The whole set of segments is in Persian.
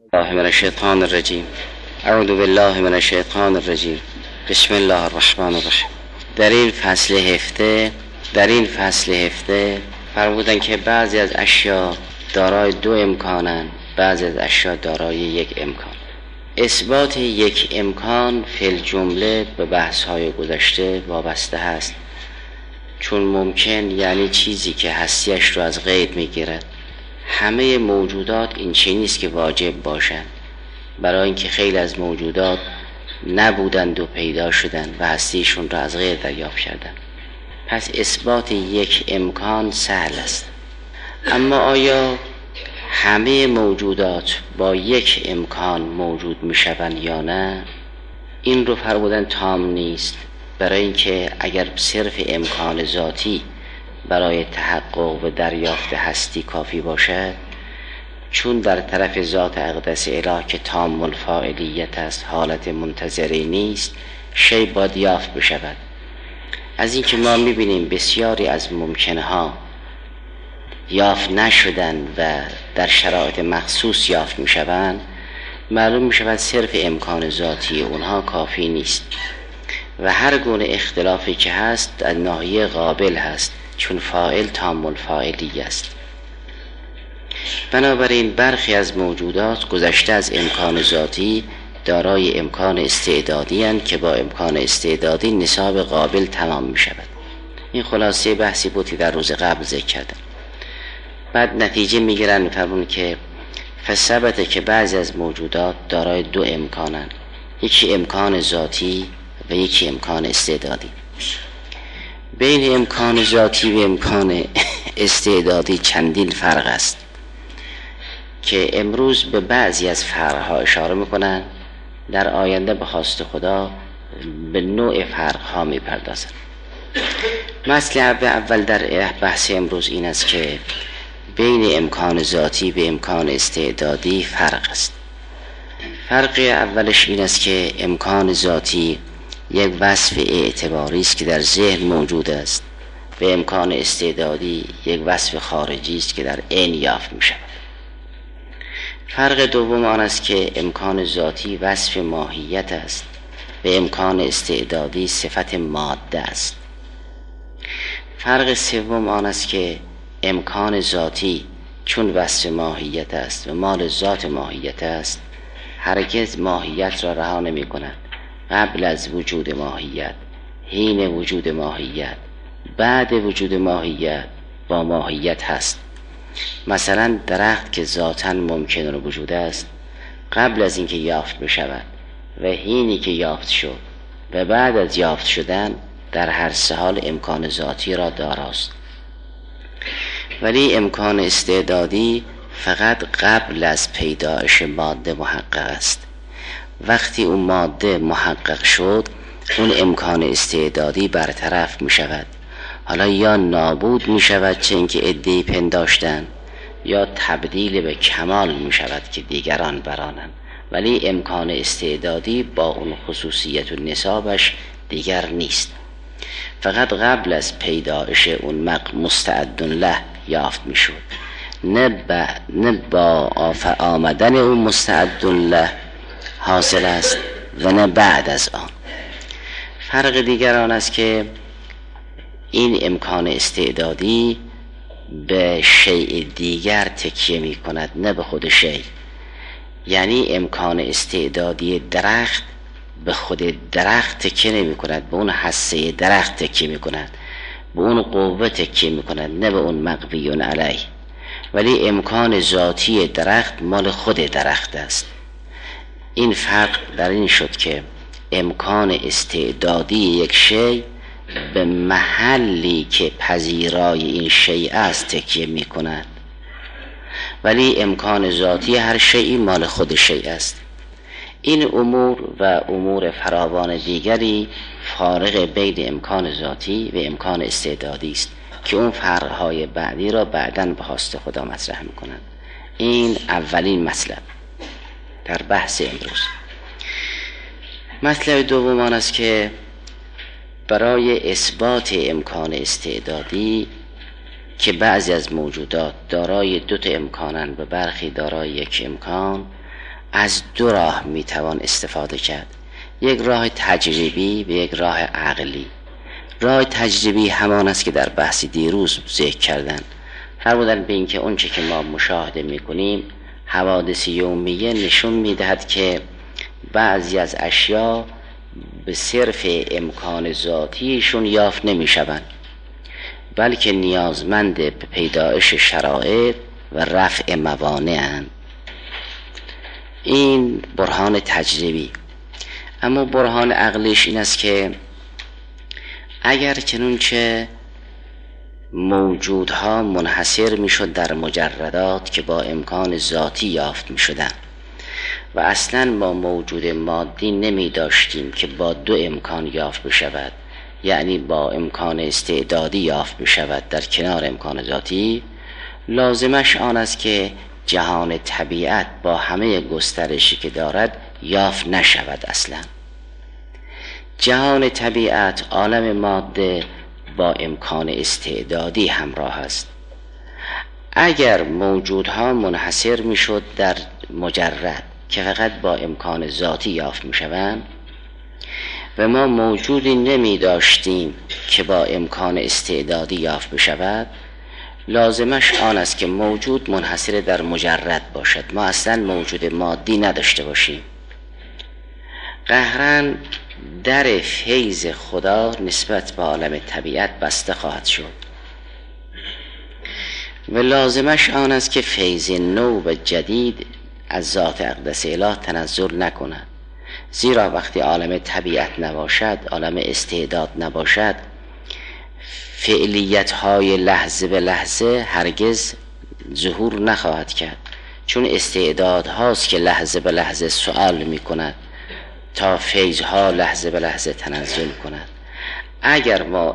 الله من الشیطان الرجیم. اعوذ بالله من الشیطان الرجیم. بسم الله الرحمن الرحیم. در این فصل هفته فرمودن که بعضی از اشیا دارای دو امکانن، بعضی از اشیا دارای یک امکان. اثبات یک امکان فی الجمله به بحث‌های گذشته وابسته هست، چون ممکن یعنی چیزی که هستیش رو از غیر میگیرد. همه موجودات این چیزی نیست که واجب باشند، برای اینکه خیلی از موجودات نبودند و پیدا شدند و هستیشون را از غیر دریافت کردند. پس اثبات یک امکان سهل است. اما آیا همه موجودات با یک امکان موجود می شوند یا نه؟ این رو فرمودن تام نیست، برای اینکه اگر صرف امکان ذاتی برای تحقق و دریافت هستی کافی باشد، چون در طرف ذات اقدس اله که تام الفاعلیت است، حالت منتظری نیست، شی باید یافت بشود. از اینکه ما میبینیم بسیاری از ممکنه ها یافت نشدن و در شرایط مخصوص یافت میشوند، معلوم میشود صرف امکان ذاتی اونها کافی نیست و هر گونه اختلافی که هست در ناحیه قابل هست، چون فاعل تام الفاعلی است. بنابراین برخی از موجودات گذشته از امکان ذاتی دارای امکان استعدادی هستند که با امکان استعدادی نصاب قابل تمام می شود. این خلاصه بحثی بودی در روز قبل ذکر کردم. بعد نتیجه می گیرن میفرمون که فثبته که بعضی از موجودات دارای دو امکانند، یکی امکان ذاتی و یکی امکان استعدادی. بین امکان ذاتی و امکان استعدادی چندین فرق است که امروز به بعضی از فرقها اشاره میکنن، در آینده به خواست خدا به نوع فرقها میپردازن. مطلب اول در بحث امروز این است که بین امکان ذاتی و امکان استعدادی فرق است. فرق اولش این است که امکان ذاتی یک وصف اعتباری است که در ذهن موجود است و امکان استعدادی یک وصف خارجی است که در عین یافت می شود. فرق دوم آن است که امکان ذاتی وصف ماهیت است و امکان استعدادی صفت ماده است. فرق سوم آن است که امکان ذاتی چون وصف ماهیت است و مال ذات ماهیت است، هرگز ماهیت را رها نمی کند. قبل از وجود ماهیت، حین وجود ماهیت، بعد وجود ماهیت با ماهیت هست. مثلا درخت که ذاتاً ممکن وجود است، قبل از اینکه یافت بشود و حینی که یافت شد و بعد از یافت شدن، در هر سه حال امکان ذاتی را داراست. ولی امکان استعدادی فقط قبل از پیدایش ماده محقق است. وقتی اون ماده محقق شد، اون امکان استعدادی برطرف می شود. حالا یا نابود می شود چه اینکه عده‌ای پنداشتن، یا تبدیل به کمال می شود که دیگران برانند. ولی امکان استعدادی با اون خصوصیت و نصابش دیگر نیست. فقط قبل از پیدایش اون مستعد له یافت می شود، نه با آمدن اون مستعد له حاصل است و نه بعد از آن. فرق دیگر آن است که این امکان استعدادی به شیء دیگر تکیه می کند، نه به خود شیء. یعنی امکان استعدادی درخت به خود درخت تکیه نمی کند، به اون حصه درخت تکیه می کند، به اون قوه تکیه می کند، نه به اون مقویون علیه. ولی امکان ذاتی درخت مال خود درخت است. این فرق در این شد که امکان استعدادی یک شی به محلی که پذیرای این شی است تکیه می کند، ولی امکان ذاتی هر شیئی مال خود شی است. این امور و امور فراوان دیگری فارق بین امکان ذاتی و امکان استعدادی است که اون فرقهای بعدی را بعداً به خواست خدا مطرح می کنند. این اولین مطلب در بحث امروز. مطلب دوم آن است که برای اثبات امکان استعدادی که بعضی از موجودات دارای دو تا امکانند و برخی دارای یک امکان، از دو راه میتوان استفاده کرد، یک راه تجربی و یک راه عقلی. راه تجربی همان است که در بحث دیروز ذکر کردن، فرمودن به این که اون چه که ما مشاهده میکنیم حوادث یومیه نشون میدهد که بعضی از اشیا به صرف امکان ذاتیشون یافت نمیشوند، بلکه نیازمند به پیدایش شرایط و رفع موانع‌اند. این برهان تجربی. اما برهان عقلیش این است که اگر چنانچه موجودها منحصر میشد در مجردات که با امکان ذاتی یافت میشدند و اصلا ما موجود مادی نمی داشتیم که با دو امکان یافت بشود، یعنی با امکان استعدادی یافت بشود در کنار امکان ذاتی، لازمش آن است که جهان طبیعت با همه گسترشی که دارد یافت نشود. اصلا جهان طبیعت، عالم ماده با امکان استعدادی همراه است. اگر موجودها منحصر میشد در مجرد که فقط با امکان ذاتی یافت میشوند و ما موجودی نمی داشتیم که با امکان استعدادی یافت بشود، لازمش آن است که موجود منحصر در مجرد باشد، ما اصلا موجود مادی نداشته باشیم. قهرن در فیض خدا نسبت به عالم طبیعت بسته خواهد شد و لازمش آن است که فیض نو و جدید از ذات اقدس اله تنزل نکند، زیرا وقتی عالم طبیعت نباشد، عالم استعداد نباشد، فعلیت های لحظه به لحظه هرگز ظهور نخواهد کرد، چون استعداد هاست که لحظه به لحظه سؤال می کند تا فیض ها لحظه به لحظه تنزل کند. اگر ما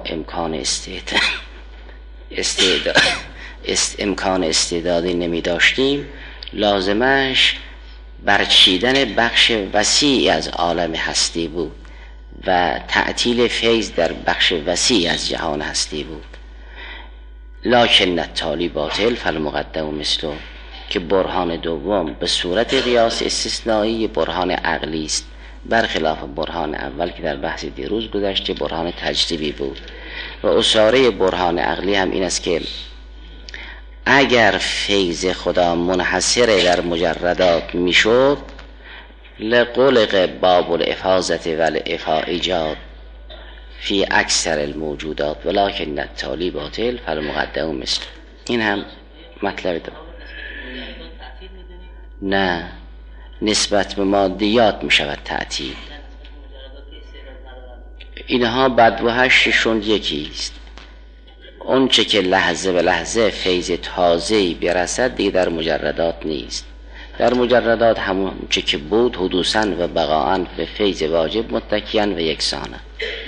امکان استعدادی نمی داشتیم، لازمش برچیدن بخش وسیع از عالم هستی بود و تعطیل فیض در بخش وسیع از جهان هستی بود. لکن التالی باطل فالمقدم مثله، که برهان دوم به صورت قیاس استثنایی برهان عقلی است، برخلاف برهان اول که در بحث دیروز گذشته برهان تجربی بود. و اصاره برهان عقلی هم این است که اگر فیض خدا منحصر در مجردات میشد، لقلق باب الافاظت و الافا ایجاد فی اکثر الموجودات ولکن التالی باطل فالمقدم مثل. این هم مطلب دو. نه، نسبت به مادیات می شود تعطیل. اینها بدوهششون یکی است. اون چه که لحظه به لحظه فیض تازه‌ای برسد دیگه در مجردات نیست. در مجردات همون چه که بود حدوثاً و بقاءاً به فیض واجب متکیاً و یکسانه.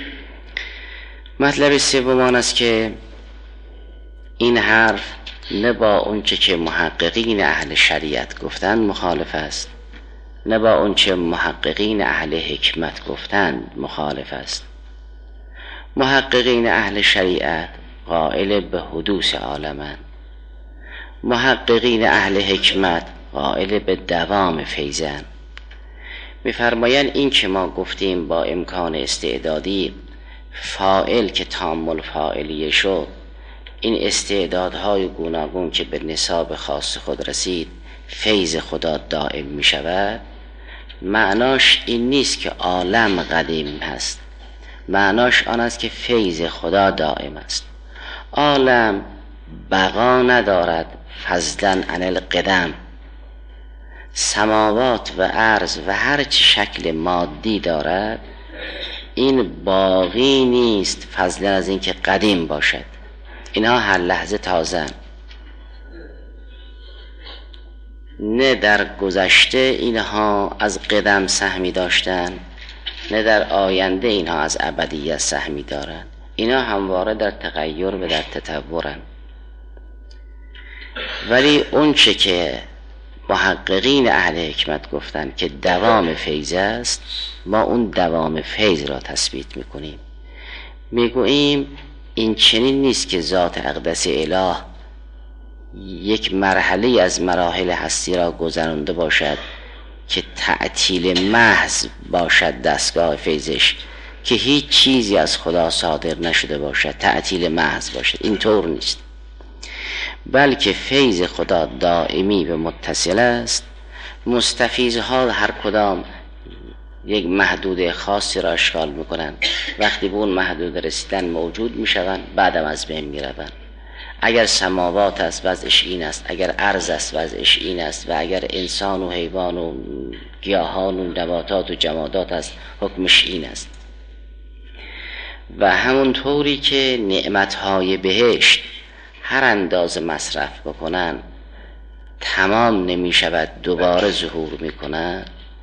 مطلب سوم آن است که این حرف نه با اون چه که محققین اهل شریعت گفتند مخالف است، نه با اون چه محققین اهل حکمت گفتند مخالف است. محققین اهل شریعت قائل به حدوث عالمند، محققین اهل حکمت قائل به دوام فیضند. می‌فرمایند این که ما گفتیم با امکان استعدادی فاعل که تام الفاعلیه شد، این استعدادهای گوناگون که به نصاب خاص خود رسید فیض خدا دائم می شود، معناش این نیست که عالم قدیم هست، معناش آن است که فیض خدا دائم است. عالم بقا ندارد فضلاً عن القدم، سماوات و ارض و هر چه شکل مادی دارد این باقی نیست فضلاً از این که قدیم باشد. اینها هر لحظه تازه، نه در گذشته اینها از قدم سهمی داشتن، نه در آینده اینها از ابدیت سهمی دارن. اینها همواره در تغییر و در تطورن. ولی اون چه که محققین اهل حکمت گفتن که دوام فیض است، ما اون دوام فیض را تثبیت میکنیم. میگوییم این چنین نیست که ذات اقدس اله یک مرحله از مراحل هستی را گذرانده باشد که تعطیل محض باشد دستگاه فیضش، که هیچ چیزی از خدا صادر نشده باشد، تعطیل محض باشد. این طور نیست، بلکه فیض خدا دائمی و متصل است. مستفیضها هر کدام یک محدوده خاصی را اشغال میکنند، وقتی به اون محدوده رسیدن موجود میشوند، بعدم از بین میروند. اگر سماوات است وضعش این است، اگر ارض است وضعش این است، و اگر انسان و حیوان و گیاهان و نباتات و جمادات است حکمش این است. و همون طوری که نعمتهای بهشت هر اندازه مصرف بکنن تمام نمی شود، دوباره ظهور می کنن،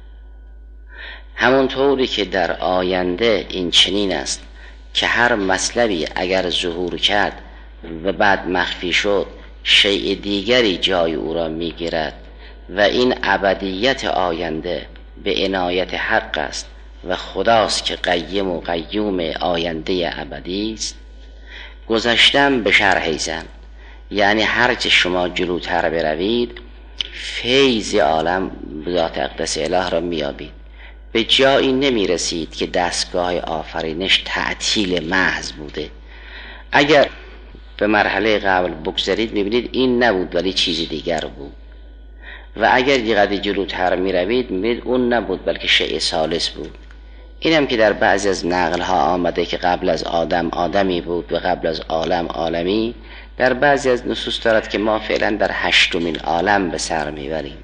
همون طوری که در آینده این چنین است که هر مطلبی اگر ظهور کرد و بعد مخفی شد، شیء دیگری جای او را می گیرد و این ابدیت آینده به عنایت حق است و خداست که قیم و قیوم آینده ابدی است. گذشتم به شرح زن، یعنی هرچه شما جلوتر بروید فیض عالم ذات اقدس اله را میابید. به جایی نمی رسید که دستگاه آفرینش تعطیل محض بوده. اگر به مرحله قبل بگذارید میبینید این نبود ولی چیزی دیگر بود، و اگر یقدر جلوتر میروید میبینید اون نبود بلکه شیء ثالث بود. اینم که در بعضی از نقل ها آمده که قبل از آدم آدمی بود و قبل از عالم عالمی. در بعضی از نصوص دارد که ما فعلا در 8مین عالم به سر میبریم،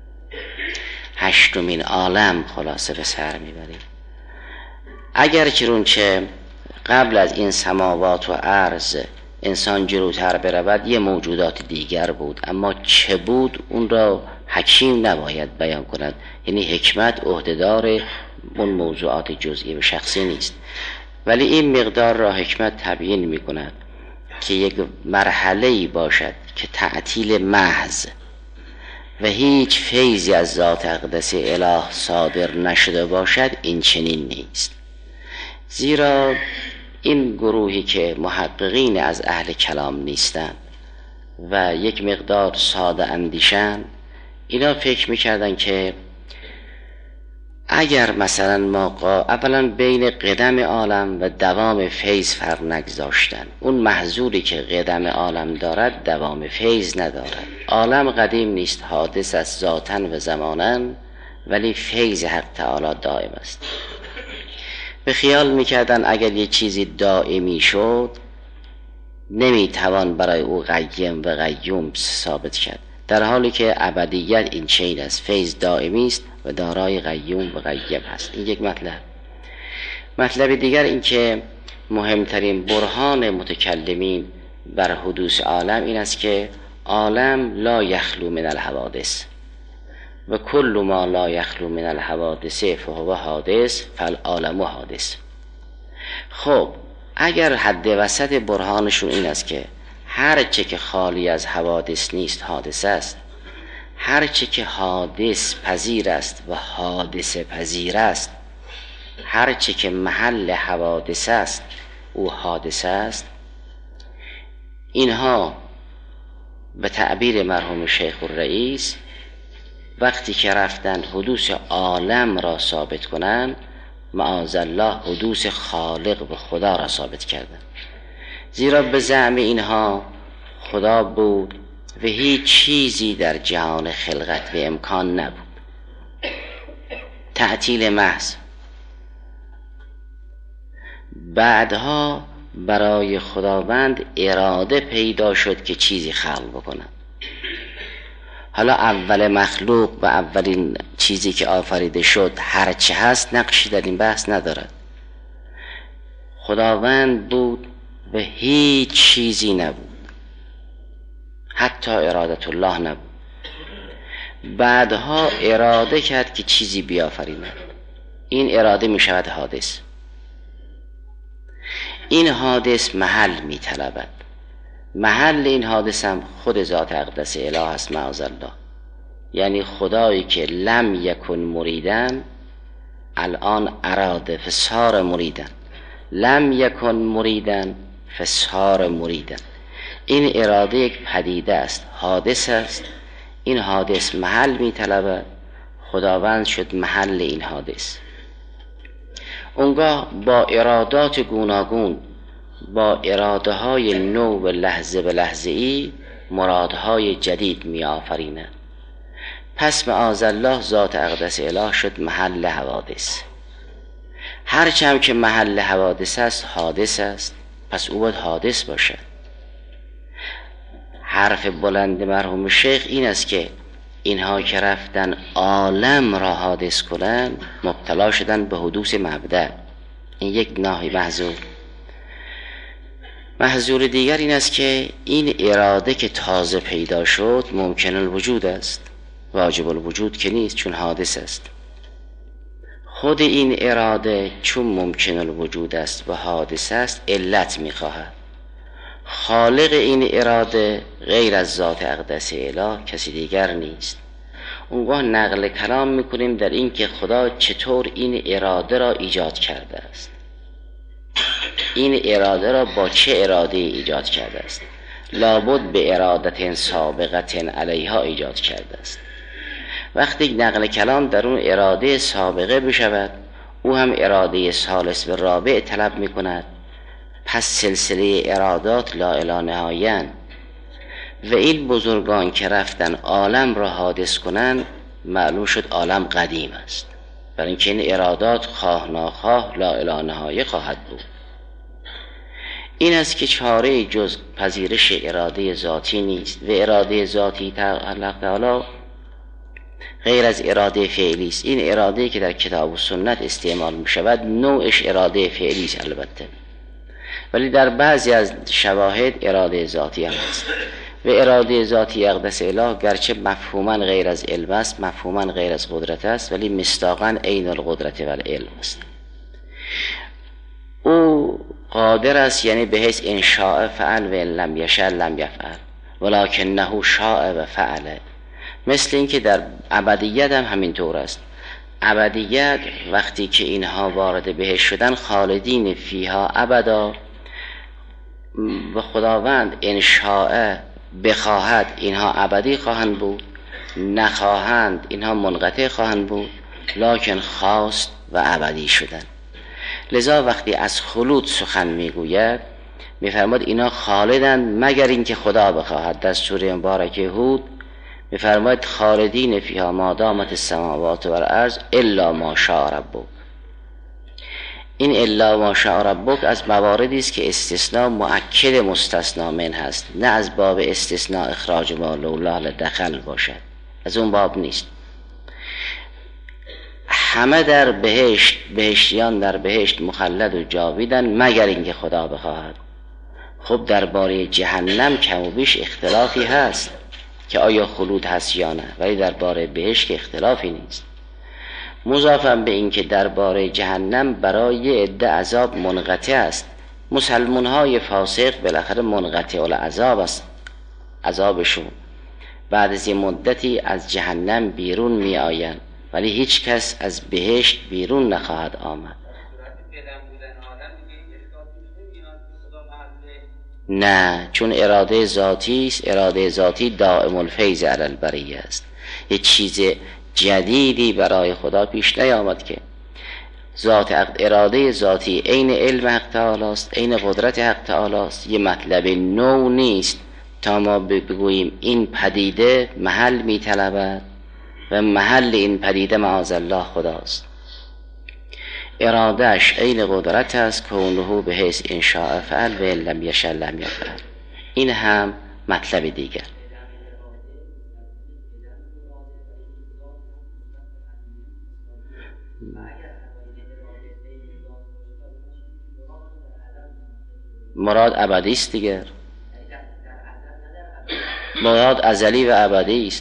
8مین عالم خلاصه به سر میبریم. اگر چه قبل از این سماوات و ارض انسان جلوتر برود یه موجودات دیگر بود، اما چه بود اون را حکیم نباید بیان کند، یعنی حکمت عهدهدار اون موضوعات جزئی و شخصی نیست، ولی این مقدار را حکمت تبیین می کند که یک مرحله‌ای باشد که تعطیل محض و هیچ فیضی از ذات اقدس اله صادر نشده باشد، این چنین نیست. زیرا این گروهی که محققین از اهل کلام نیستند و یک مقدار ساده اندیشن، اینا فکر میکردن که اگر مثلا ما اولا بین قدم عالم و دوام فیض فرق نگذاشتن، اون محظوری که قدم عالم دارد دوام فیض ندارد. عالم قدیم نیست، حادث است ذاتاً و زماناً، ولی فیض حق تعالی دائم است. به خیال میکردن اگر یه چیزی دائمی شد نمیتوان برای او قیم و قیوم ثابت کرد، در حالی که ابدیت این چنین است، فیض دائمی است و دارای قیوم و قیم هست. این یک مطلب دیگر این که مهمترین برهان متکلمین بر حدوث عالم این است که عالم لا یخلو من الحوادث و کل ما لا یخلو من الحوادث فهو حادث فالعالم حادث. خب اگر حد وسط برهانشون این است که هر چه که خالی از حوادث نیست حادث است، هر چه که حادث پذیر است و حادث پذیر است، هر چه که محل حوادث است او حادث است، اینها به تعبیر مرحوم شیخ الرئیس وقتی که رفتن حدوث عالم را ثابت کنند، معاذالله حدوث خالق و خدا را ثابت کردند. زیرا به زعم اینها خدا بود و هیچ چیزی در جهان خلقت و امکان نبود، تعطیل محض. بعدها برای خداوند اراده پیدا شد که چیزی خلق بکنند. حالا اول مخلوق و اولین چیزی که آفریده شد هر چه هست نقشی در این بحث ندارد. خداوند بود و هیچ چیزی نبود، حتی ارادت الله نبود. بعدها اراده کرد که چیزی بیافریند، این اراده می شود حادث. این حادث محل می طلبد، محل این حادث هم خود ذات اقدس اله است معاذالله. یعنی خدایی که لم یکن مریدن الان اراده فصار مریدن، لم یکن مریدن فصار مریدن. این اراده یک پدیده است، حادث است. این حادث محل می طلبد، خداوند شد محل این حادث. اونگاه با ارادات گوناگون، با اراده های نو و لحظه به لحظه ای مرادهای جدید می آفرینه. پس معاذالله ذات اقدس اله شد محل حوادث. هرچند که محل حوادث است حادث است، پس او باید حادث باشد. حرف بلند مرحوم شیخ این است که اینها که رفتن عالم را حادث کنن مبتلا شدن به حدوث مبدأ. این یک ناحیه محذور. محذور دیگر این است که این اراده که تازه پیدا شد ممکن الوجود است، واجب الوجود که نیست، چون حادث است. خود این اراده چون ممکن الوجود است و حادث است علت می‌خواهد. خالق این اراده غیر از ذات اقدس اله کسی دیگر نیست. اونگاه نقل کلام میکنیم در این که خدا چطور این اراده را ایجاد کرده است. این اراده را با چه اراده ایجاد کرده است؟ لابد به ارادت سابقت علیها ایجاد کرده است. وقتی نقل کلام در اون اراده سابقه بشود، او هم اراده ثالث و رابع طلب میکند. پس سلسله ارادات لا الی نهایه و این بزرگان که رفتن عالم را حادث کنند معلوم شد عالم قدیم است، برای اینکه این ارادات خواه ناخواه لا الی نهایه خواهد بود. این است که چاره جز پذیرش اراده ذاتی نیست و اراده ذاتی تعالی غیر از اراده فعلی است. این اراده که در کتاب و سنت استعمال می شود نوعش اراده فعلی است البته، ولی در بعضی از شواهد اراده ذاتی هم است. و اراده ذاتی اقدس اله گرچه مفهوما غیر از علم است، مفهوما غیر از قدرت است، ولی مصداقا عین القدرت و العلم است. او قادر است، یعنی به حیث ان شاء فعل و ان لم یشاء لم یفعل ولکنه شاء و فعل. مثل اینکه در ابدیت هم همینطور است. ابدیت وقتی که اینها وارد بهشت شدن خالدین فیها ابدا و خداوند ان شاء بخواهد اینها ابدی خواهند بود، نخواهند اینها منقطع خواهند بود، لکن خواست و ابدی شدن. لذا وقتی از خلود سخن میگوید میفرماد اینا خالدند مگر اینکه خدا بخواهد. در سوره مبارکه هود میفرماید خالدین فیها ما دامت السماوات و الارض الا ما شاء ربک. این الا ما شاء ربک از مواردی است که استثناء مؤکد مستثنا من هست، نه از باب استثناء اخراج ما لولا لدخل باشد، از اون باب نیست. همه در بهشت، بهشتیان در بهشت مخلد و جاویدن مگر اینکه خدا بخواهد. خب درباره جهنم کم و بیش اختلافی هست که آیا خلود هست یا نه، ولی درباره بهشت که اختلافی نیست. مضافاً به این که درباره جهنم برای عده عذاب منقطع است. مسلمان های فاسق بالاخره منقطع العذاب است، عذابشون بعد از مدتی از جهنم بیرون می آیند، ولی هیچ کس از بهشت بیرون نخواهد آمد. نه، چون اراده ذاتی است. اراده ذاتی دائم الفیض علی البریه است. یه چیز جدیدی برای خدا پیش نیامد که اراده ذاتی عین علم حق تعالی است، عین قدرت حق تعالی است. یه مطلب نو نیست تا ما بگوییم این پدیده محل می طلبد و محل این پدیده معاذالله خداست. ارادهش عین قدرت است، کونه به حیث ان شاء فعل و ان لم یشاء لم یفعل. این هم مطلب دیگر. مراد ابدی است دیگر، مراد ازلی و ابدی است.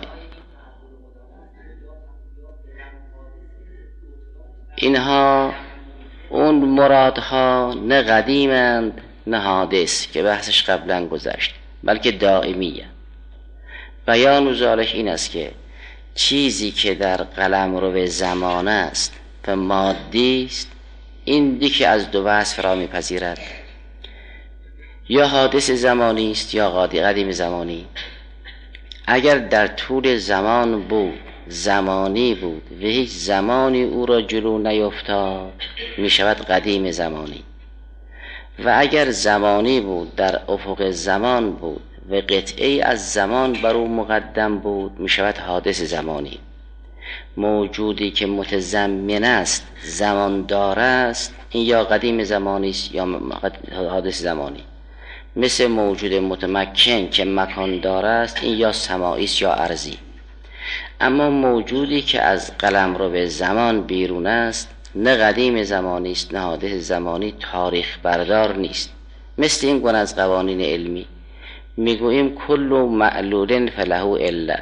اینها اون مرادها نه قدیمند نه حادث که بحثش قبلا گذشت، بلکه دائمیه. بیان ذالک این است که چیزی که در قلمرو زمان است و مادی است، این دیگه از دو وصف را میپذیرد، یا حادث زمانی است یا قدیم زمانی. اگر در طول زمان بود زمانی بود و هیچ زمانی او را جلو نیفتاد می شود قدیم زمانی. و اگر زمانی بود در افق زمان بود و قطعی از زمان بر او مقدم بود می شود حادث زمانی. موجودی که متضمن است زمان دار است این یا قدیم زمانی است یا حادث زمانی. مثل موجود متمکن که مکان دار است این یا سماعی است یا ارضی. اما موجودی که از قلمرو به زمان بیرون است نه قدیم زمانی است نه حادث زمانی، تاریخ بردار نیست. مثل این گونه از قوانین علمی میگوییم کل معلول فله عله.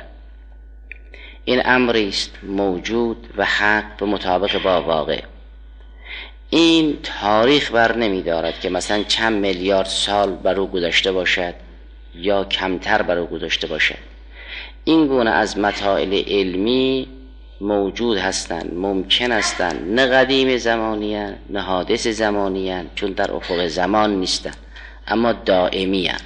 این امری است موجود و حق به مطابق با واقع. این تاریخ بر نمی دارد که مثلا چند میلیارد سال بر او گذشته باشد یا کمتر بر او گذشته باشد. این گونه از مسائل علمی موجود هستند، ممکن هستند، نه قدیم زمانی هستند نه حادث زمانی هستند، چون در افق زمان نیستند اما دائمی هستند.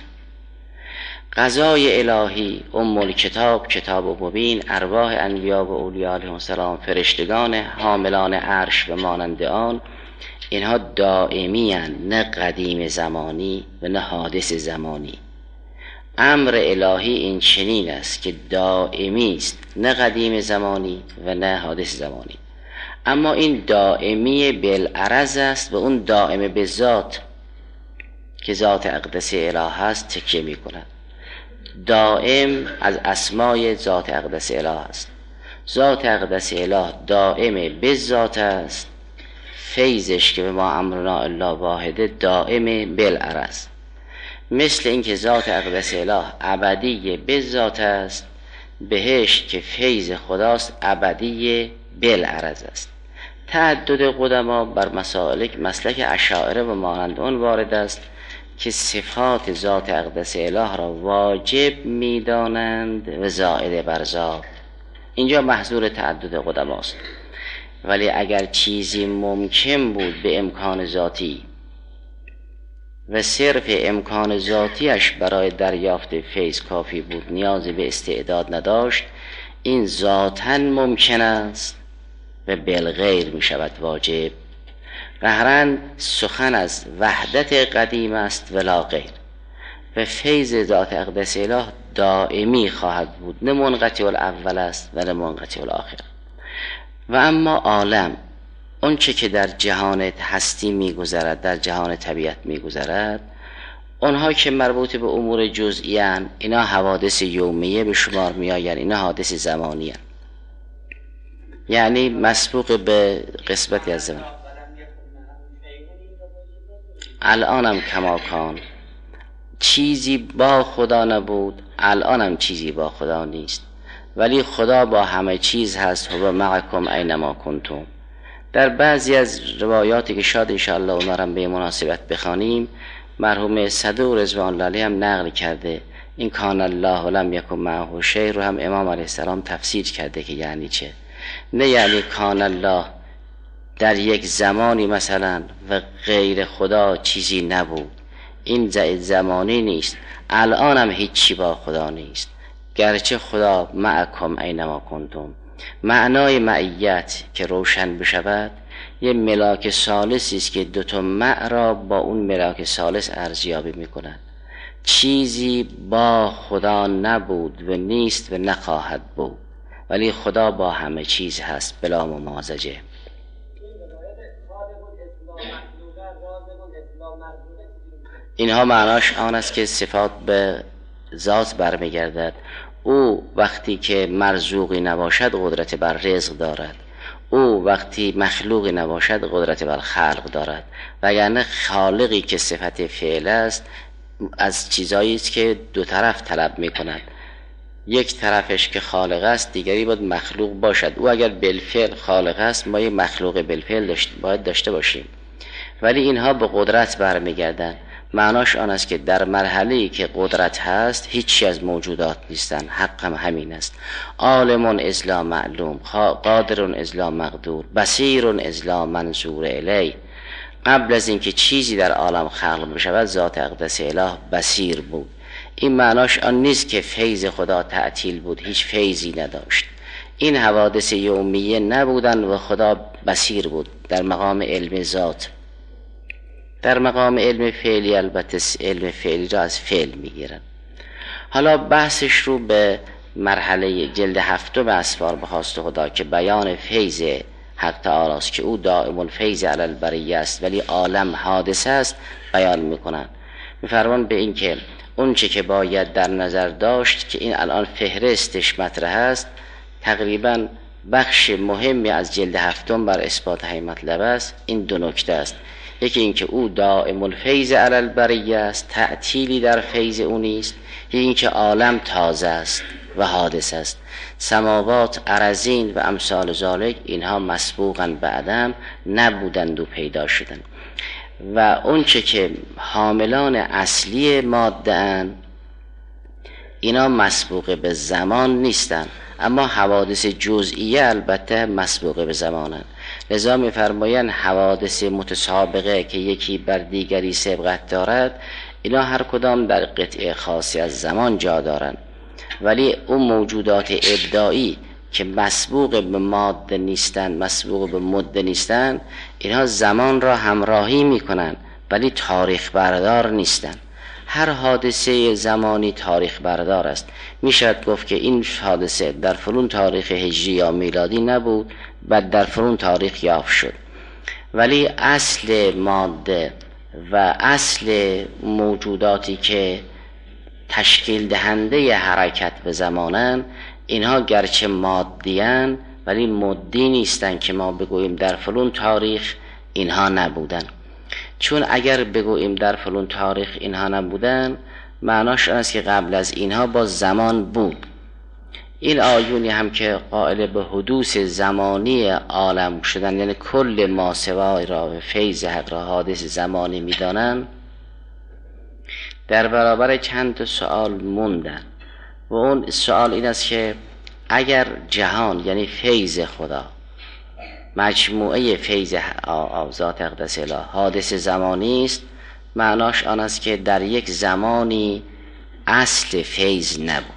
قضای الهی، الکتاب، کتاب مبین، ارواح انبیا و اولیاء علیهم السلام، فرشتگان حاملان عرش و مانند آن، اینها دائمی هستند، نه قدیم زمانی و نه حادث زمانی. امر الهی این چنین است که دائمی است، نه قدیم زمانی و نه حادث زمانی. اما این دائمی بالعرض است و اون دائم به ذات که ذات اقدس اله است تکیه می کند. دائم از اسمای ذات اقدس اله است. ذات اقدس اله دائم به ذات است. فیضش که به ما امرنا الا واحده دائم بالعرض. مثل اینکه ذات اقدس اله ابدی به ذات است، بهشت که فیض خداست ابدی بالعرض است. تعدد قدما بر مسلک اشاعره و مانند آن وارد است که صفات ذات اقدس اله را واجب می‌دانند و زائد بر ذات. اینجا محظور تعدد قدماست. ولی اگر چیزی ممکن بود به امکان ذاتی و صرف امکان ذاتیش برای دریافت فیض کافی بود، نیازی به استعداد نداشت، این ذاتاً ممکن است و بالغیر می شود واجب. قهراً سخن از وحدت قدیم است ولا غیر. و فیض ذات اقدس اله دائمی خواهد بود، نه منقطع الاول است و نه منقطع الاخر. و اما عالم، اون چه که در جهان هستی میگذرد، در جهان طبیعت میگذرد، اونها که مربوط به امور جزئی اند، اینا حوادث یومیه به شمار میآیند، اینا حادث زمانی اند. یعنی مسبوق به قسمتی از زمان. الانم کماکان چیزی با خدا نبود، الانم چیزی با خدا نیست، ولی خدا با همه چیز هست. هو معکم اینما کنتم. در بعضی از روایاتی که شاید انشاءالله اونا را به مناسبت بخوانیم، مرحوم صدوق رضوان الله علیه هم نقل کرده. این کان الله لم یکن معه شیء رو هم امام علیه السلام تفسیر کرده که یعنی چه. نه یعنی کان الله در یک زمانی مثلا و غیر خدا چیزی نبود، این زمانی نیست. الان هم هیچی با خدا نیست، گرچه خدا معکم اینما کنتم. معنای معیت که روشن بشود، یه ملاک ثالثی است که دوتا مع را با اون ملاک ثالث ارزیابی میکند. چیزی با خدا نبود و نیست و نخواهد بود، ولی خدا با همه چیز هست بلا ممازجه. اینها معناش آن است که صفات به ذات برمیگردد. او وقتی که مرزوقی نباشد قدرت بر رزق دارد، او وقتی مخلوقی نباشد قدرت بر خلق دارد. وگرنه خالقی که صفت فعل است از چیزایی است که دو طرف طلب میکند. یک طرفش که خالق است، دیگری باید مخلوق باشد. او اگر بالفعل خالق است، ما یک مخلوق بالفعل باید داشته باشیم. ولی اینها به قدرت برمیگردند. معناش آن است که در مرحله‌ای که قدرت هست هیچی از موجودات نیستن. حق هم همین است. عالم اذ لا معلوم، قادر اذ لا مقدور، بصیر اذ لا منظور الیه. قبل از اینکه چیزی در عالم خلق بشود ذات اقدس اله بصیر بود. این معناش آن نیست که فیض خدا تعطیل بود، هیچ فیضی نداشت. این حوادث یومیه نبودن و خدا بصیر بود در مقام علم ذات. در مقام علم فعلی البته علم فعلی را از فعل میگیرن. حالا بحثش رو به مرحله جلد 7 اسفار به خواست خدا که بیان فیض حق تعالی است که او دائم الفیض علی البریه است ولی عالم حادثه است بیان میکنن. میفرمان به این که اون چه که باید در نظر داشت که این الان فهرستش مطرح است، تقریبا بخش مهمی از جلد 7 بر اثبات همین مطلب است. این دو نکته است. یکی اینکه او دائم الفیض علی البریه است، تعطیلی در فیض او نیست. یکی اینکه عالم تازه است و حادث است. سماوات، ارضین و امثال ذالک اینها مسبوقاً به عدم نبودند و پیدا شدند. و اون چه که حاملان اصلی ماده اند اینا مسبوق به زمان نیستند، اما حوادث جزئیه البته مسبوق به زمانند. لذا می‌فرمایند حوادث متسابقه که یکی بر دیگری سبقت دارد، اینا هر کدام در قطعه خاصی از زمان جا دارند، ولی اون موجودات ابداعی که مسبوق به ماده نیستند، مسبوق به مده نیستند، اینها زمان را همراهی میکنند ولی تاریخ بردار نیستند. هر حادثه زمانی تاریخ بردار است. میشد گفت که این حادثه در فلان تاریخ هجری یا میلادی نبود، بعد در فلان تاریخ یافت شد، ولی اصل ماده و اصل موجوداتی که تشکیل دهنده حرکت به زمانن، اینها گرچه مادیان ولی مدی نیستن که ما بگوییم در فلان تاریخ اینها نبودن. چون اگر بگوییم در فلان تاریخ اینها نبودن، معناش این است که قبل از اینها با زمان بود. این آیونی هم که قائل به حدوث زمانی عالم شدن، یعنی کل ما سوای را به فیض حق را حادث زمانی میدانن، در برابر چند سوال موندن. و اون سوال این است که اگر جهان یعنی فیض خدا مجموعه فیض ذات اقدس اله حادث زمانی است، معناش آن است که در یک زمانی اصل فیض نبود.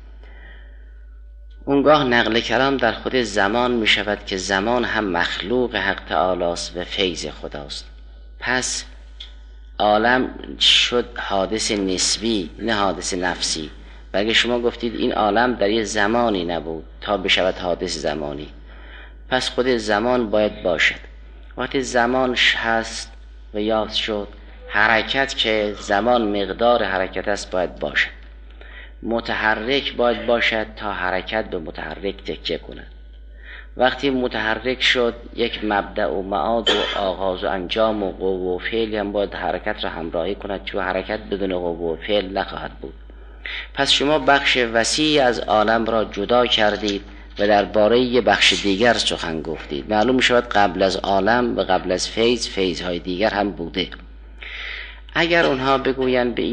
اونگاه نقل کلام در خود زمان می شود که زمان هم مخلوق حق تعالی است و فیض خداست. پس عالم شد حادث نسبی نه حادث نفسی. بلکه شما گفتید این عالم در یک زمانی نبود تا بشود حادث زمانی، پس خود زمان باید باشد. وقتی زمان هست و یافت شد، حرکت که زمان مقدار حرکت است باید باشد. متحرک باید باشد تا حرکت به متحرک تکیه کند. وقتی متحرک شد، یک مبدأ و معاد و آغاز و انجام و قوه و فعل هم باید حرکت را همراهی کند، چون حرکت بدون قوه و فعل نخواهد بود. پس شما بخش وسیعی از عالم را جدا کردید و درباره یک بخش دیگر سخن گفتید. معلوم شود قبل از عالم و قبل از فیضهای دیگر هم بوده. اگر اونها بگویند به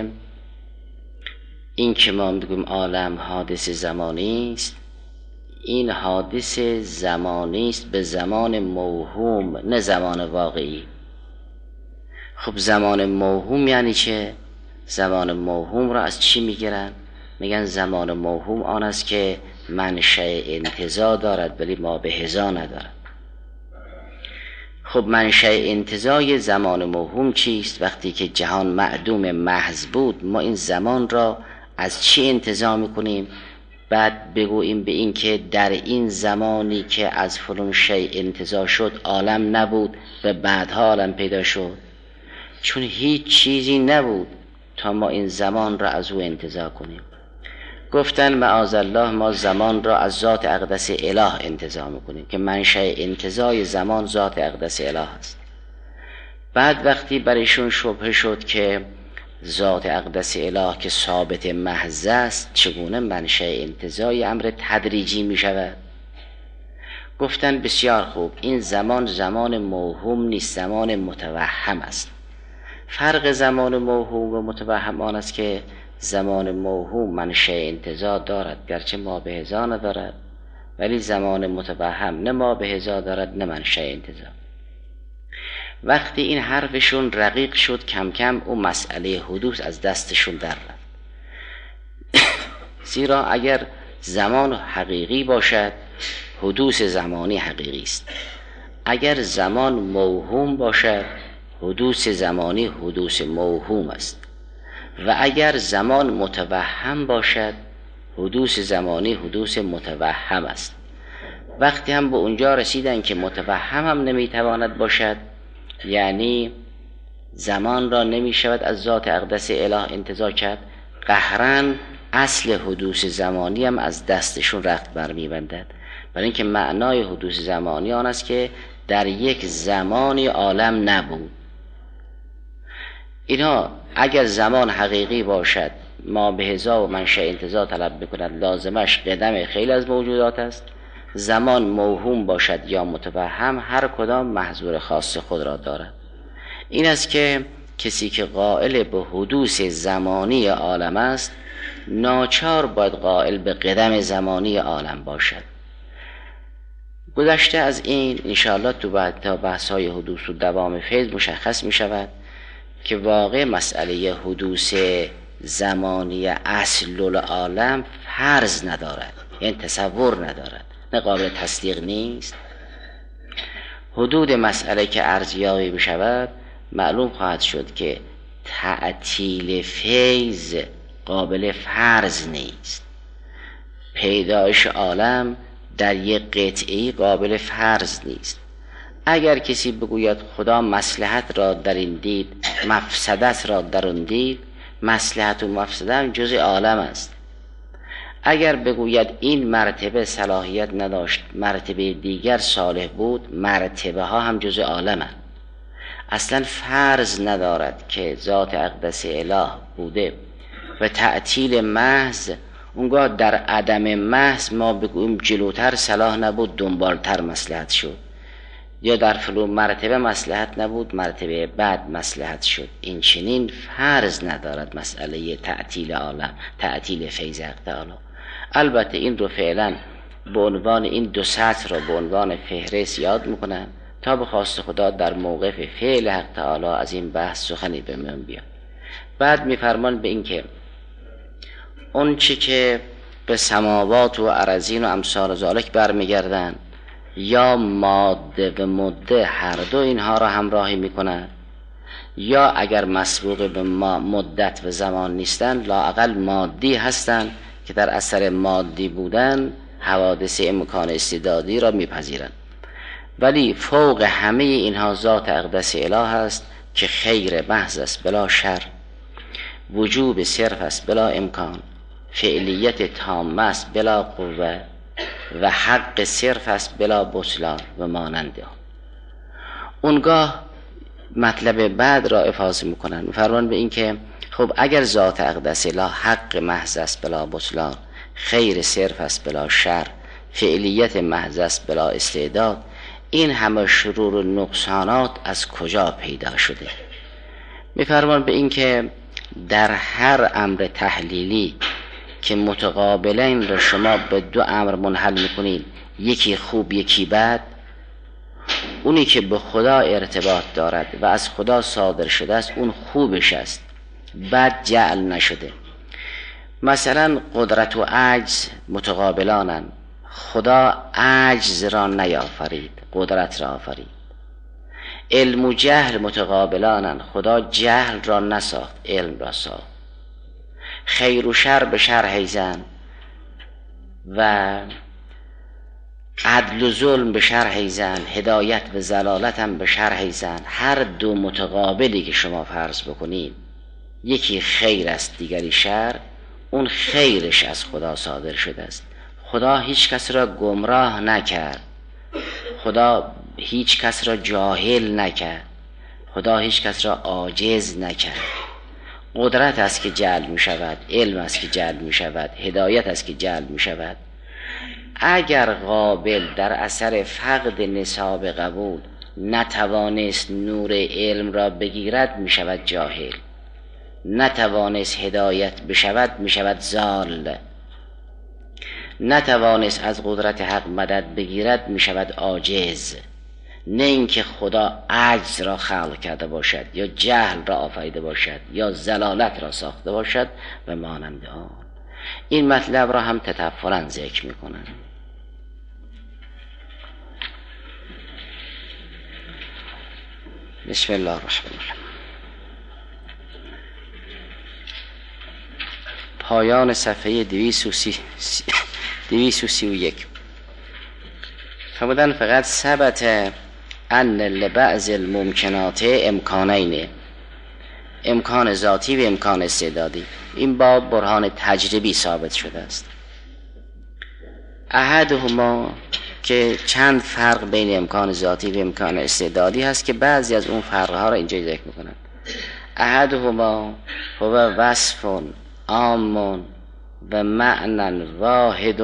این که ما بگویم عالم حادث زمانی است، این حادث زمانی است به زمان موهوم نه زمان واقعی. خب زمان موهوم یعنی چه؟ زمان موهوم را از چی میگیرن؟ میگن زمان موهوم آن است که منشأ انتزاع دارد ولی ما به هزا ندارد. خب منشأ انتزاع زمان موهوم چیست؟ وقتی که جهان معدوم محض بود، ما این زمان را از چی انتزاع میکنیم؟ بعد بگوییم به این که در این زمانی که از فلان شیء انتزاع شد عالم نبود و بعدها عالم پیدا شد، چون هیچ چیزی نبود تا ما این زمان را از او انتزاع کنیم. گفتن معاذالله ما زمان را از ذات اقدس اله انتزاع میکنیم که منشأ انتزاع زمان ذات اقدس اله است. بعد وقتی برایشون شبهه شد که ذات اقدس اله که ثابت محض است، چگونه منشأ انتزاع امر تدریجی می شود؟ گفتن بسیار خوب، این زمان موهوم نیست، زمان متوهم است. فرق زمان موهوم و متوهم آن است که زمان موهوم منشأ انتزاع دارد گرچه ما به هزا ندارد، ولی زمان متوهم نه ما به هزا دارد نه منشأ انتزاع. وقتی این حرفشون رقیق شد، کم کم اون مسئله حدوث از دستشون در رفت. زیرا اگر زمان حقیقی باشد حدوث زمانی حقیقی است. اگر زمان موهوم باشد حدوث زمانی حدوث موهوم است و اگر زمان متوهم باشد حدوث زمانی حدوث متوهم است. وقتی هم به اونجا رسیدن که متوهم هم نمیتواند باشد، یعنی زمان را نمی شود از ذات اقدس اله انتزاع کرد، قهرن اصل حدوث زمانی هم از دستشون رخت برمیبندد. برای اینکه معنای حدوث زمانی آن است که در یک زمانی عالم نبود. اینا اگر زمان حقیقی باشد ما به هزا و منشأ انتزاع طلب بکند، لازمش قدم خیلی از موجودات است. زمان موهوم باشد یا متوهم، هر کدام محظور خاص خود را دارد. این است که کسی که قائل به حدوث زمانی عالم است ناچار باید قائل به قدم زمانی عالم باشد. گذشته از این انشاءالله تو بعد تا بحث‌های حدوث و دوام فیض مشخص می شود که واقع مسئله حدوث زمانی اصل العالم فرض ندارد، یعنی تصور ندارد، نه قابل تصدیق نیست. حدود مسئله که ارزیابی می شود معلوم خواهد شد که تعطیل فیض قابل فرض نیست. پیدایش عالم در یک قطعی قابل فرض نیست. اگر کسی بگوید خدا مصلحت را در این دید، مفسدت را در اون دید، مصلحت و مفسده هم جز عالم است. اگر بگوید این مرتبه صلاحیت نداشت، مرتبه دیگر صالح بود، مرتبه ها هم جز عالم است. اصلا فرض ندارد که ذات اقدس اله بوده و تعطیل محض اونگاه در عدم محض ما بگوییم جلوتر صلاح نبود دنبالتر مصلحت شد، یا در فلان مرتبه مصلحت نبود مرتبه بعد مصلحت شد. این چنین فرض ندارد مسئله تعطیل عالم، تعطیل فیض حق تعالی. البته این رو فعلا به عنوان این دو سطر را به عنوان فهرست یاد میکنم تا به خواست خدا در موقف فعل حق تعالی از این بحث سخنی به من بیاد. بعد میفرمان به این که اون چی که به سماوات و ارضین و امثال ذالک برمیگردن یا ماده و مده هر دو اینها را همراهی میکنند، یا اگر مسبوق به مدت و زمان نیستند لااقل مادی هستند که در اثر مادی بودن حوادث امکان استعدادی را میپذیرند. ولی فوق همه اینها ذات اقدس اله است که خیر محض است بلا شر، وجوب صرف است بلا امکان، فعلیت تام است بلا قوه و حق صرف است بلا بطلان و مانند آن. اونگاه مطلب بعد را افاضه میکنن، میفرمان به این که خب اگر ذات اقدس اله حق محض است بلا بطلان، خیر صرف است بلا شر، فعلیت محض است بلا استعداد، این همه شرور و نقصانات از کجا پیدا شده؟ میفرمان به این که در هر امر تحلیلی که متقابلین را شما به دو امر منحل میکنید، یکی خوب یکی بد، اونی که به خدا ارتباط دارد و از خدا صادر شده است اون خوبش است، بد جعل نشده. مثلا قدرت و عجز متقابلانند، خدا عجز را نیافرید، قدرت را آفرید. علم و جهل متقابلانند، خدا جهل را نساخت، علم را ساخت. خیر و شر به شر حیزن و عدل و ظلم به شر حیزن، هدایت و ضلالت هم به شر حیزن. هر دو متقابلی که شما فرض بکنید، یکی خیر است دیگری شر، اون خیرش از خدا صادر شده است. خدا هیچ کس را گمراه نکرد، خدا هیچ کس را جاهل نکرد، خدا هیچ کس را عاجز نکرد. قدرت است که جعل می شود، علم است که جعل می شود، هدایت است که جعل می شود. اگر قابل در اثر فقد نصاب قبول نتوانست نور علم را بگیرد می شود جاهل، نتوانست هدایت بشود می شود ضال، نتوانست از قدرت حق مدد بگیرد می شود عاجز. نه اینکه خدا عجز را خلق کرده باشد یا جهل را آفریده باشد یا ضلالت را ساخته باشد و مانند آن. این مطلب را هم تطفلاً ذکر میکنن. بسم الله الرحمن الرحیم. پایان صفحه 231 فرمودن فقط ثبت ان لبعض الممکنات امکانین، امکان ذاتی و امکان استعدادی. این با برهان تجربی ثابت شده است. احدهما که چند فرق بین امکان ذاتی و امکان استعدادی هست که بعضی از اون فرقها را اینجا ذکر میکنن. احدهما هو وصف عام و معنی واحد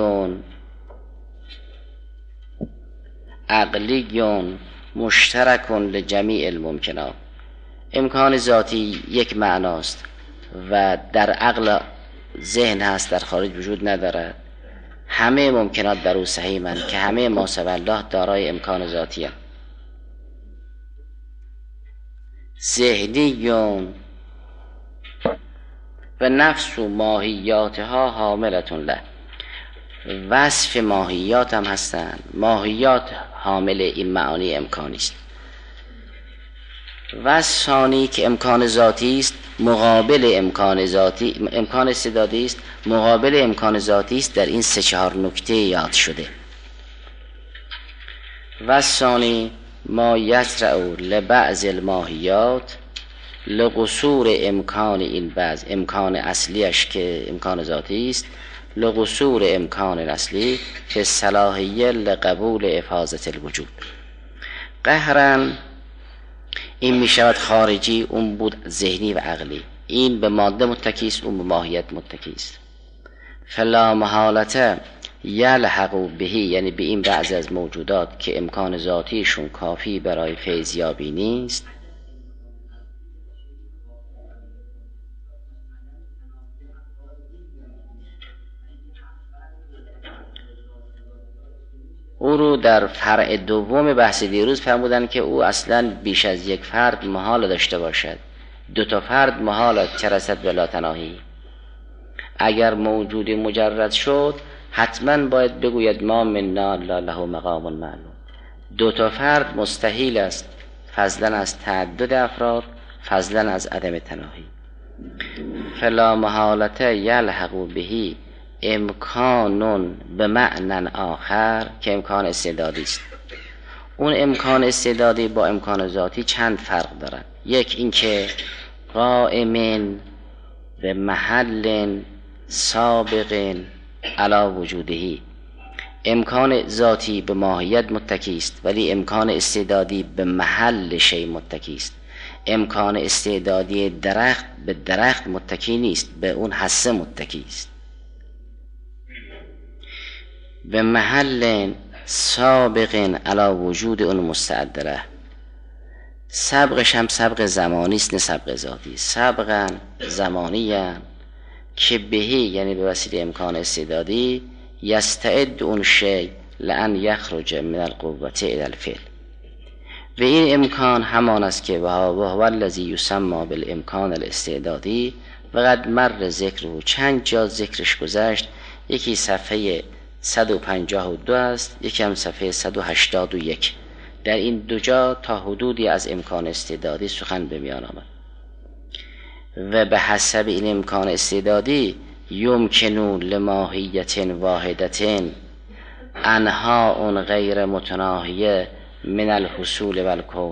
عقلی مشترک لجمیع الممکنات. امکان ذاتی یک معناست و در عقل ذهن هست، در خارج وجود ندارد. همه ممکنات در او صحیحند که همه ما سوی الله دارای امکان ذاتی هست. ذهنی و نفس و ماهیاتها حاملتون له. وصف ماهیات هم هستند. ماهیات حامل این معانی امکانی است. و ثانی که امکان ذاتی است مقابل امکان ذاتی، امکان استعدادی است مقابل امکان ذاتی است. در این 3-4 نکته یاد شده. و ثانی ما یسرع لبعض الماهیات لقصور امکان این بعض، امکان اصلیش که امکان ذاتی است، لقصور امکان اصلی که صلاحیه لقبول افاظت الوجود. قهرن این می شود خارجی، اون بود ذهنی و عقلی. این به ماده متکی است، اون به ماهیت متکی است. فلا محالته یلحقو بهی، یعنی به این بعضی از موجودات که امکان ذاتیشون کافی برای فیضیابی نیست، او رو در فرع دوم بحث دیروز فرمودن که او اصلا بیش از یک فرد محال داشته باشد. 2 فرد محال چه رسد بلا تناهی. اگر موجودی مجرد شد حتما باید بگوید ما منا لا له مقام معلوم. 2 فرد مستحیل است، فضلا از تعدد افراد، فضلا از عدم تناهی. فلا محالته یلحق بهی امکانون به معنی آخر که امکان استعدادی است. اون امکان استعدادی با امکان ذاتی چند فرق دارن. یک این که قائمن به محل سابق علی وجودهی، امکان ذاتی به ماهیت متکی است ولی امکان استعدادی به محل شی متکی است. امکان استعدادی درخت به درخت متکی نیست، به اون حصه متکی است. به محل سابق علی وجود اون مستعدره. سبقش هم سبق زمانی است نه سبق ذاتی. سبقا زمانی که بهی یعنی به وسیله امکان استعدادی یستعد اون شی لان یخرج من القوة الی الفعل. و این امکان همان است که وهو الذی یسمى بالامکان الاستعدادی و قد مر ذکره. چند جا ذکرش گذشت. یکی صفحه 152 است، یکی هم صفحه 181. در این 2 جا تا حدودی از امکان استعدادی سخن به میان آمد. و به حسب این امکان استعدادی یمکنو لماهیت واحدت انها غیر متناهیه من الحصول و الکون.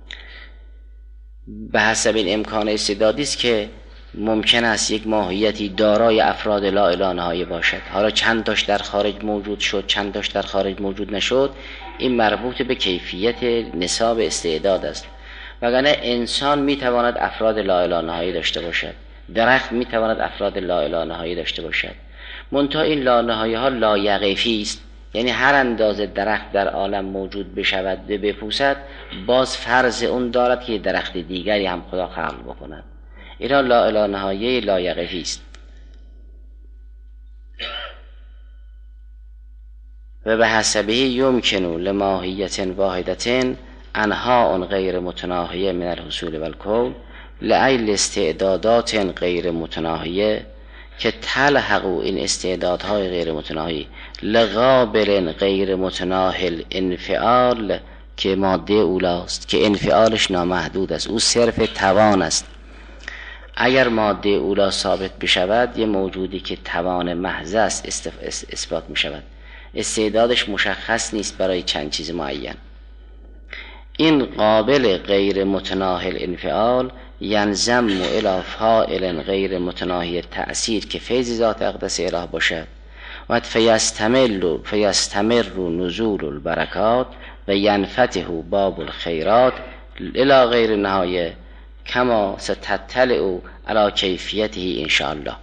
به حسب این امکان استعدادی است که ممکن است یک ماهیتی دارای افراد لا اله نهایی باشد. حالا چند تاش در خارج موجود شد، چند تاش در خارج موجود نشد، این مربوط به کیفیت نصاب استعداد است. وگرنه انسان میتواند افراد لا اله نهایی داشته باشد، درخت میتواند افراد لا اله نهایی داشته باشد، منتها این لا نهایی ها لا یقفی است. یعنی هر اندازه درخت در عالم موجود بشود و بپوسد، باز فرض اون دارد که درخت دیگری هم خدا خلق بکند. اینا لا اله نهایی لا یقفی است. و به حسبه یمکنو لماهیت واحدت انها غیر متناهیه من الحصول و الکون لعیل استعدادات غیر متناهیه که تلحق این استعدادهای غیر متناهی لقابل غیر متناهل انفعال که ماده اولاست که انفعالش نامحدود است، او صرف توان است. اگر ماده اولا ثابت بشود یه موجودی که توان محض است اثبات می شود، استعدادش مشخص نیست برای چند چیز معین. این قابل غیر متناهل انفعال ینضم الی فاعل غیر متناهی تأثیر که فیض ذات اقدس اله باشد و فیستمر نزول البرکات و ینفتح باب الخیرات الی غیر نهایه کما ستطلع علی کیفیته انشاءالله.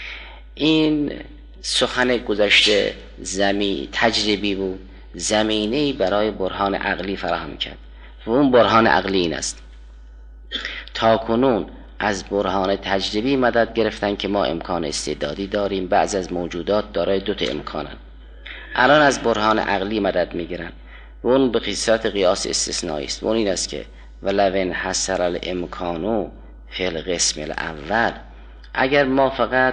این سخن گذشته تجربی بود، زمینه‌ای برای برهان عقلی فراهم کرد و اون برهان عقلی این است. تا کنون از برهان تجربی مدد گرفتن که ما امکان استعدادی داریم، بعضی از موجودات دارای دو تا امکانن. الان از برهان عقلی مدد میگیرن و اون به قیاس قیاس استثنایی است. اون این است که ولو انحصر الامکان فی القسم الاول، اگر ما فقط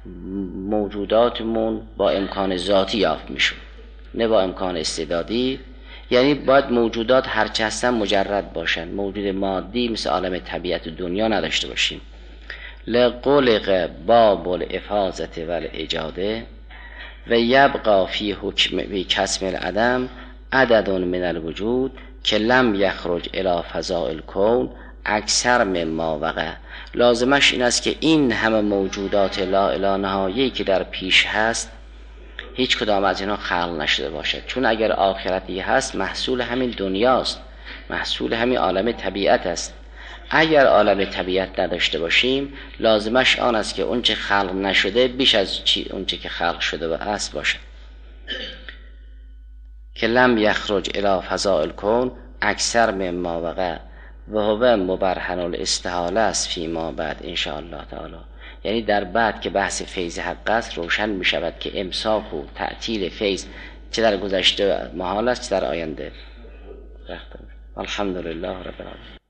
موجوداتمون با امکان ذاتی یافت میشون نه با امکان استعدادی، یعنی باید موجودات هرچه هستن مجرد باشن، موجود مادی مثل عالم طبیعت دنیا نداشته باشیم. لقلق باب الافاظه و الاجاده و یبقى فی حکم بی کسم العدم عدد من الوجود که لم یخرج الی فضاء الکون اکثر مما وقع. لازمش این است که این همه موجودات لا اله نهایی که در پیش هست هیچ کدام از اینا خلق نشده باشد، چون اگر آخرتی هست محصول همین دنیاست، محصول همین عالم طبیعت است. اگر عالم طبیعت نداشته باشیم لازمش آن است که اون چه خلق نشده بیش از اون چه که خلق شده و است باشد. که لم یخرج الی فضاء الکون اکثر مما وقع و هو مبرهن الاستحاله است فیما بعد ان شاء الله تعالی. یعنی در بعد که بحث فیض حق است روشن می شود که امساک و تعطیل فیض چه در گذشته محال است چه در آینده. الحمدلله رب العالمین.